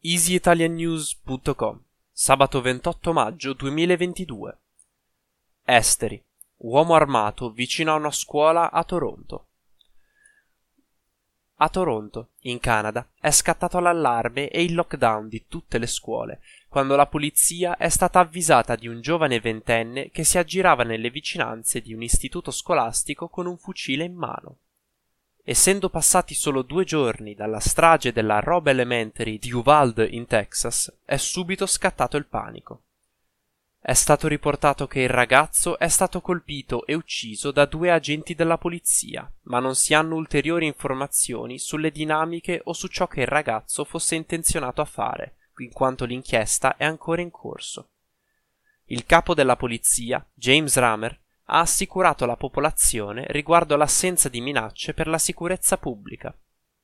easyitaliannews.com, sabato 28 maggio 2022. Esteri. Uomo armato vicino a una scuola a Toronto. A Toronto, in Canada, è scattato l'allarme e il lockdown di tutte le scuole quando la polizia è stata avvisata di un giovane ventenne che si aggirava nelle vicinanze di un istituto scolastico con un fucile in mano. Essendo passati solo 2 giorni dalla strage della Robb Elementary di Uvalde in Texas, è subito scattato il panico. È stato riportato che il ragazzo è stato colpito e ucciso da 2 agenti della polizia, ma non si hanno ulteriori informazioni sulle dinamiche o su ciò che il ragazzo fosse intenzionato a fare, in quanto l'inchiesta è ancora in corso. Il capo della polizia, James Ramer, ha assicurato la popolazione riguardo l'assenza di minacce per la sicurezza pubblica.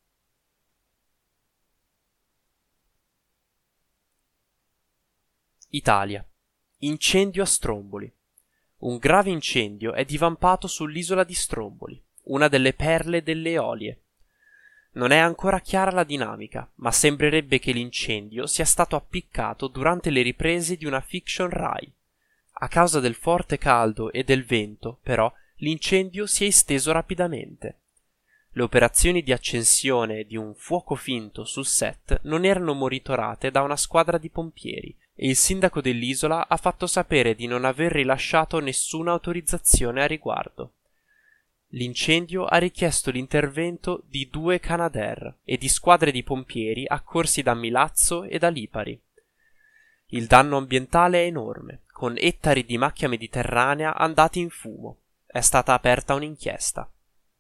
Italia. Incendio a Stromboli. Un grave incendio è divampato sull'isola di Stromboli, una delle perle delle Eolie. Non è ancora chiara la dinamica, ma sembrerebbe che l'incendio sia stato appiccato durante le riprese di una fiction Rai. A causa del forte caldo e del vento, però, l'incendio si è esteso rapidamente. Le operazioni di accensione di un fuoco finto sul set non erano monitorate da una squadra di pompieri e il sindaco dell'isola ha fatto sapere di non aver rilasciato nessuna autorizzazione a riguardo. L'incendio ha richiesto l'intervento di 2 Canadair e di squadre di pompieri accorsi da Milazzo e da Lipari. Il danno ambientale è enorme, con ettari di macchia mediterranea andati in fumo. È stata aperta un'inchiesta.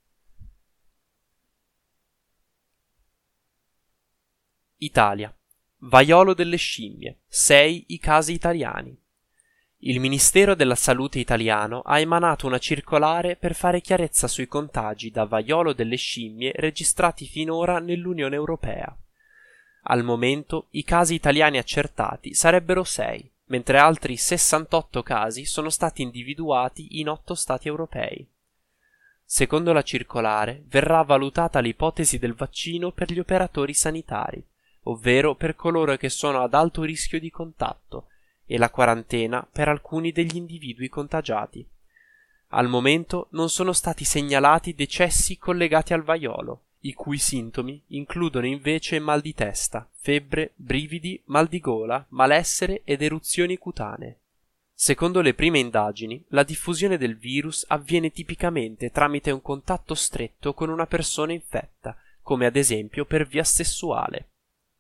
Italia. Vaiolo delle scimmie. 6 i casi italiani. Il Ministero della Salute italiano ha emanato una circolare per fare chiarezza sui contagi da vaiolo delle scimmie registrati finora nell'Unione Europea. Al momento i casi italiani accertati sarebbero 6, mentre altri 68 casi sono stati individuati in 8 stati europei. Secondo la circolare, verrà valutata l'ipotesi del vaccino per gli operatori sanitari, ovvero per coloro che sono ad alto rischio di contatto, e la quarantena per alcuni degli individui contagiati. Al momento non sono stati segnalati decessi collegati al vaiolo, i cui sintomi includono invece mal di testa, febbre, brividi, mal di gola, malessere ed eruzioni cutanee. Secondo le prime indagini, la diffusione del virus avviene tipicamente tramite un contatto stretto con una persona infetta, come ad esempio per via sessuale.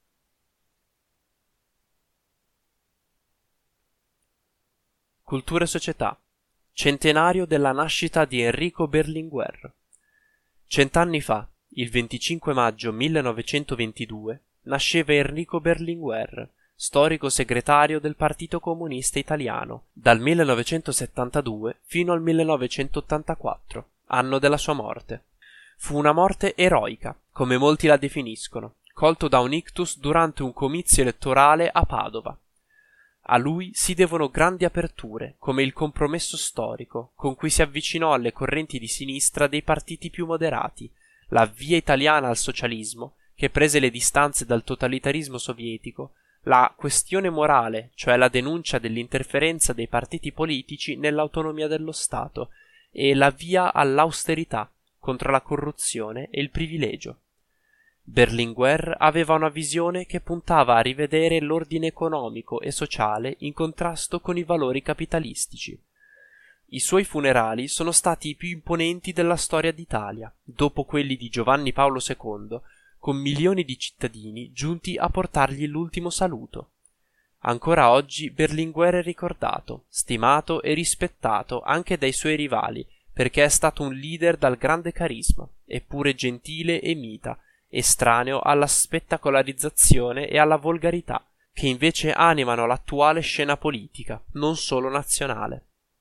Cultura e società. Centenario della nascita di Enrico Berlinguer. 100 anni fa, il 25 maggio 1922, nasceva Enrico Berlinguer, storico segretario del Partito Comunista Italiano, dal 1972 fino al 1984, anno della sua morte. Fu una morte eroica, come molti la definiscono, colto da un ictus durante un comizio elettorale a Padova. A lui si devono grandi aperture, come il compromesso storico, con cui si avvicinò alle correnti di sinistra dei partiti più moderati, la via italiana al socialismo, che prese le distanze dal totalitarismo sovietico, la questione morale, cioè la denuncia dell'interferenza dei partiti politici nell'autonomia dello Stato, e la via all'austerità, contro la corruzione e il privilegio. Berlinguer aveva una visione che puntava a rivedere l'ordine economico e sociale in contrasto con i valori capitalistici. I suoi funerali sono stati i più imponenti della storia d'Italia, dopo quelli di Giovanni Paolo II, con milioni di cittadini giunti a portargli l'ultimo saluto. Ancora oggi Berlinguer è ricordato, stimato e rispettato anche dai suoi rivali, perché è stato un leader dal grande carisma, eppure gentile e mita, estraneo alla spettacolarizzazione e alla volgarità, che invece animano l'attuale scena politica, non solo nazionale.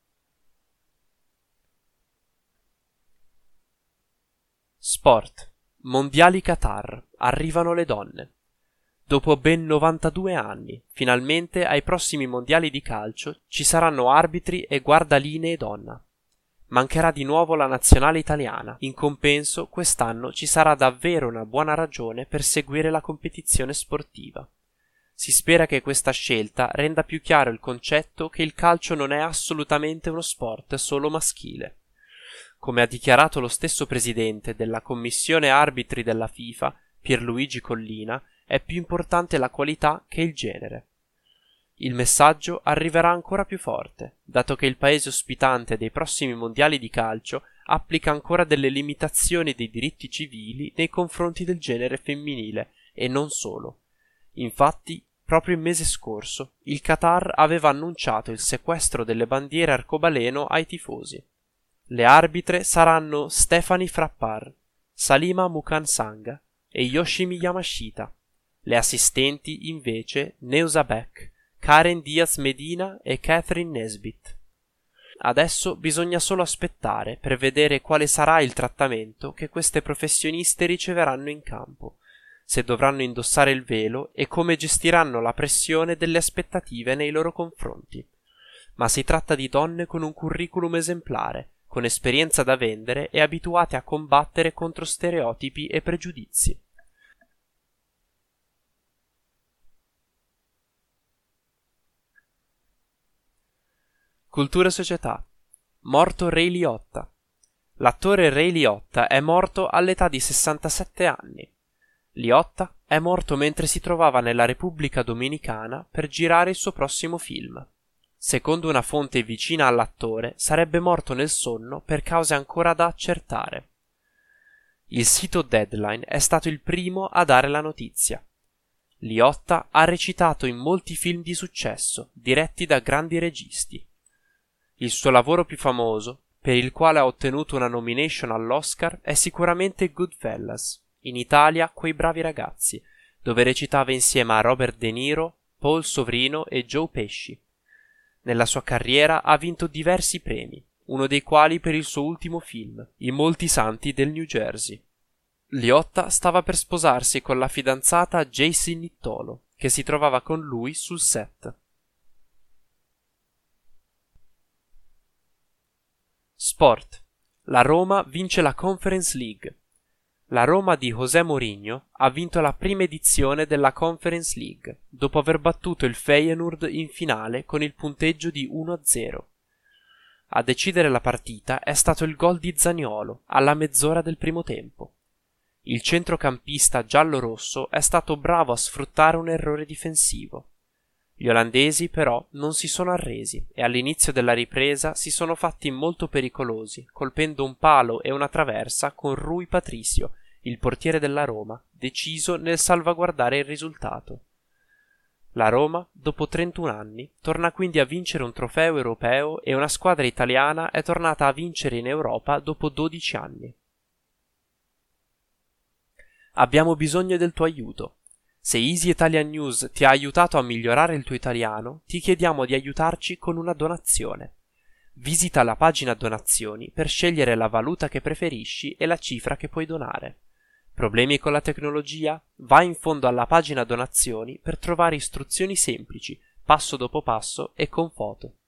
Sport. Mondiali Qatar. Arrivano le donne. Dopo ben 92 anni, finalmente ai prossimi mondiali di calcio ci saranno arbitri e guardalinee donna. Mancherà di nuovo la nazionale italiana. In compenso, quest'anno ci sarà davvero una buona ragione per seguire la competizione sportiva. Si spera che questa scelta renda più chiaro il concetto che il calcio non è assolutamente uno sport solo maschile. Come ha dichiarato lo stesso presidente della commissione arbitri della FIFA, Pierluigi Collina, è più importante la qualità che il genere. Il messaggio arriverà ancora più forte, dato che il paese ospitante dei prossimi mondiali di calcio applica ancora delle limitazioni dei diritti civili nei confronti del genere femminile, e non solo. Infatti, proprio il mese scorso, il Qatar aveva annunciato il sequestro delle bandiere arcobaleno ai tifosi. Le arbitre saranno Stephanie Frappart, Salima Mukansanga e Yoshimi Yamashita. Le assistenti, invece, Neusa Beck, Karen Diaz Medina e Catherine Nesbitt. Adesso bisogna solo aspettare per vedere quale sarà il trattamento che queste professioniste riceveranno in campo, se dovranno indossare il velo e come gestiranno la pressione delle aspettative nei loro confronti. Ma si tratta di donne con un curriculum esemplare, con esperienza da vendere e abituate a combattere contro stereotipi e pregiudizi. Cultura e società. Morto Ray Liotta. L'attore Ray Liotta è morto all'età di 67 anni. Liotta è morto mentre si trovava nella Repubblica Dominicana per girare il suo prossimo film. Secondo una fonte vicina all'attore, sarebbe morto nel sonno per cause ancora da accertare. Il sito Deadline è stato il primo a dare la notizia. Liotta ha recitato in molti film di successo, diretti da grandi registi. Il suo lavoro più famoso, per il quale ha ottenuto una nomination all'Oscar, è sicuramente Goodfellas, in Italia Quei bravi ragazzi, dove recitava insieme a Robert De Niro, Paul Sovrino e Joe Pesci. Nella sua carriera ha vinto diversi premi, uno dei quali per il suo ultimo film, I Molti Santi del New Jersey. Liotta stava per sposarsi con la fidanzata Jacy Nittolo, che si trovava con lui sul set. Sport. La Roma vince la Conference League. La Roma di José Mourinho ha vinto la prima edizione della Conference League, dopo aver battuto il Feyenoord in finale con il punteggio di 1-0. A decidere la partita è stato il gol di Zaniolo alla mezz'ora del primo tempo. Il centrocampista giallo-rosso è stato bravo a sfruttare un errore difensivo. Gli olandesi però non si sono arresi e all'inizio della ripresa si sono fatti molto pericolosi, colpendo un palo e una traversa con Rui Patricio, il portiere della Roma, deciso nel salvaguardare il risultato. La Roma, dopo 31 anni, torna quindi a vincere un trofeo europeo e una squadra italiana è tornata a vincere in Europa dopo 12 anni. Abbiamo bisogno del tuo aiuto. Se Easy Italian News ti ha aiutato a migliorare il tuo italiano, ti chiediamo di aiutarci con una donazione. Visita la pagina donazioni per scegliere la valuta che preferisci e la cifra che puoi donare. Problemi con la tecnologia? Vai in fondo alla pagina donazioni per trovare istruzioni semplici, passo dopo passo e con foto.